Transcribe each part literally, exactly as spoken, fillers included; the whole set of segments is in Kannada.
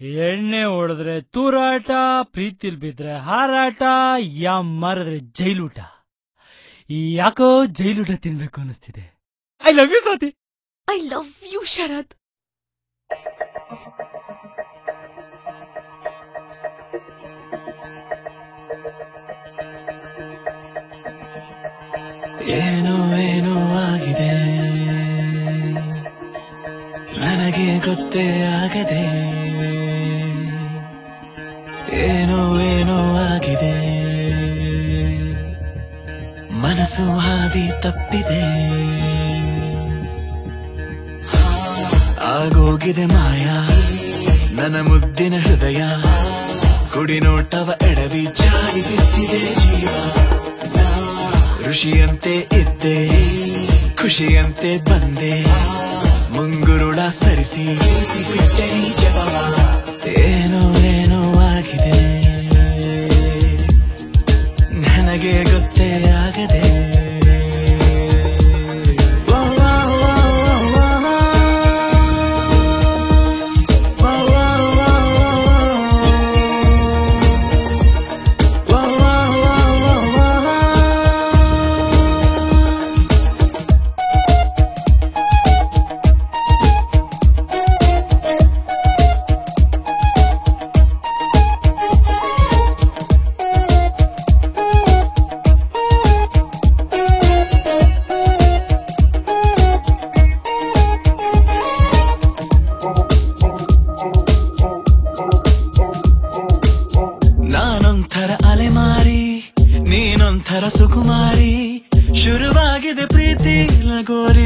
ಎಣ್ಣೆ ಹೊಡೆದ್ರೆ ತೂರಾಟ, ಪ್ರೀತಿಲ್ ಬಿದ್ರೆ ಹಾರಾಟ, ಯಾ ಮಾರಿದ್ರೆ ಜೈಲೂಟ. ಯಾಕೋ ಜೈಲೂಟ ತಿನ್ಬೇಕು ಅನಿಸ್ತಿದೆ. I love you Swathi. I love you Sharath. ಏನೋ ಏನೋ ಆಗಿದೆ, ನನಗೆ ಗೊತ್ತೇ ಆಗದೆ. ಏನೋ ಏನೋ ಆಗಿದೆ, ಮನಸ್ಸು ಹಾದಿ ತಪ್ಪಿದೆ. ಆಗೋಗಿದೆ ಮಾಯ ನನ್ನ ಮುದ್ದಿನ ಹೃದಯ, ಕುಡಿ ನೋಟವ ಎಡವಿ ಜಾರಿ ಬಿದ್ದಿದೆ ಜೀವ. ಋಷಿಯಂತೆ ಇದ್ದೆ, ಖುಷಿಯಂತೆ ಬಂದೆ, ಮುಂಗುರುಳ ಸರಿಸಿ ಬಿಟ್ಟೆ ನೀ ಜಪವ. ಏನೋ ಏನೋ ಆಗಿದೆ, ನನಗೆ ಗೊತ್ತೇ ಆಗದೆ. ನಾನೊಂಥರ ಅಲೆಮಾರಿ, ನೀನೊಂಥರ ಸುಕುಮಾರಿ, ಶುರುವಾಗಿದೆ ಪ್ರೀತಿ ಲಗೋರಿ.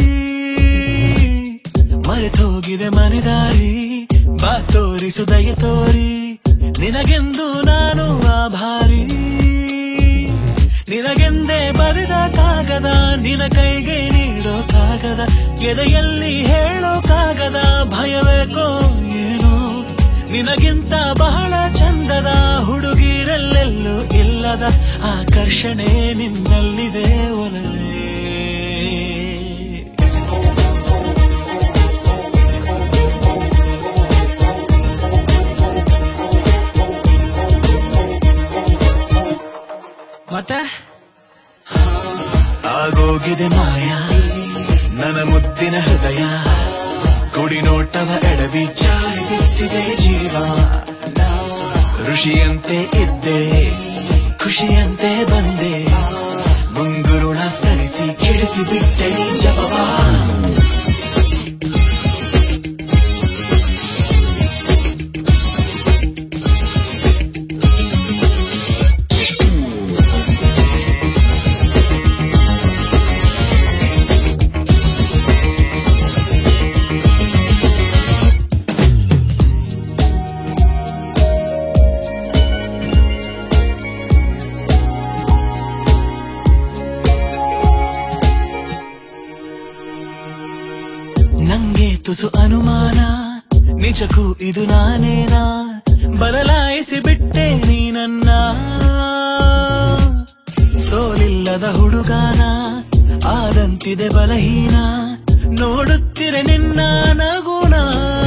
ಮರೆತೋಗಿದೆ ಮನೆದಾರಿ, ಬಾ ತೋರಿಸು ದಯ ತೋರಿ, ನಿನಗೆಂದು ನಾನು ಆಭಾರಿ. ನಿನಗೆಂದೇ ಬರೆದ ಕಾಗದ, ನಿನ ಕೈಗೆ ನೀಡೋ ಕಾಗದ, ಎದೆಯಲ್ಲಿ ಹೇಳೋ ಕಾಗದ. ಭಯವೇಕೋ ಏನೋ ನಿನಗಿಂತ ಬಹಳ ಚಂದದ, ಹುಡುಗಿರಲ್ಲೆಲ್ಲೂ ಇಲ್ಲದ ಆಕರ್ಷಣೆ ನಿನ್ನಲ್ಲಿದೆ ಒಲವೇ. ಮತ್ತೆ ಆಗೋಗಿದೆ ಮಾಯ ನನ್ನ ಮುದ್ದಿನ ಹೃದಯ, ಕುಡಿ ನೋಟವ ಎಡವಿ ಜಾರಿ ಬಿದ್ದಿದೆ ಜೀವ. ಋಷಿಯಂತೆ ಇದ್ದೆ, ಖುಷಿಯಂತೆ ಬಂದೆ, ಮುಂಗುರುಳ ಸರಿಸಿ ಕೆಡಿಸಿ ಬಿಟ್ಟೆ ನೀ ಜಪವ. ನಂಗೆ ತುಸು ಅನುಮಾನ, ನಿಜಕ್ಕೂ ಇದು ನಾನೇನಾ, ಬದಲಾಯಿಸಿ ಬಿಟ್ಟೆ ನೀ ನನ್ನ. ಸೋಲಿಲ್ಲದ ಹುಡುಗಾನ ಆದಂತಿದೆ ಬಲಹೀನ, ನೋಡುತ್ತಿರೆ ನಿನ್ನ ನಗುನ.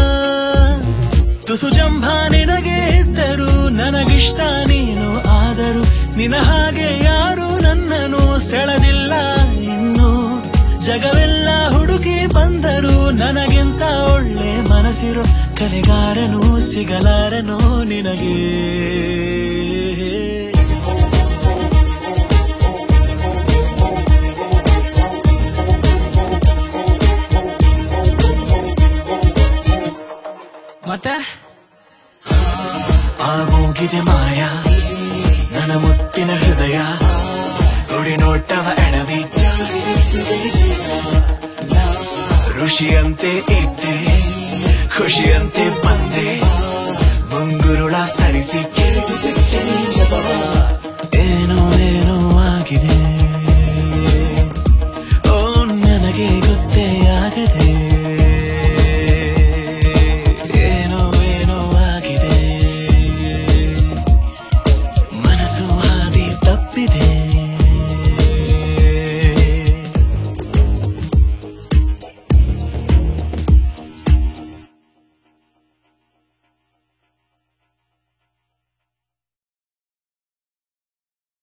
ತುಸು ಜಂಭ ನಿನಗೆ ಇದ್ದರು, ನನಗಿಷ್ಟ ನೀನು ಆದರು, ನಿನ ಹಾಗೆ ಯಾರು ನನ್ನನ್ನು ಸೆಳೆದಿಲ್ಲ ಇನ್ನು. ಜಗವೆಲ್ಲ ಹುಡುಕಿ ಬಂದರು, ನನಗಿಂತ ಒಳ್ಳೆ ಮನಸ್ಸಿರೋ ಕಲೆಗಾರನು ಸಿಗಲಾರನೋ ನಿನಗೆ. ಮತ್ತೆ ಆಗೋಗಿದೆ ಮಾಯ ನನ್ನ ಮುತ್ತಿನ ಹೃದಯ, ಗುಡಿ ನೋಟವ ಎಡವಿ ಋಷಿಯಂತೆ ಇದ್ದೆ, ಖುಷಿಯಂತೆ ಬಂದೆ, ಮುಂಗುರುಳ ಸರಿಸಿ ಕೆಡಿಸಿ ಬಿಟ್ಟೆ ನೀ ಜಪವ.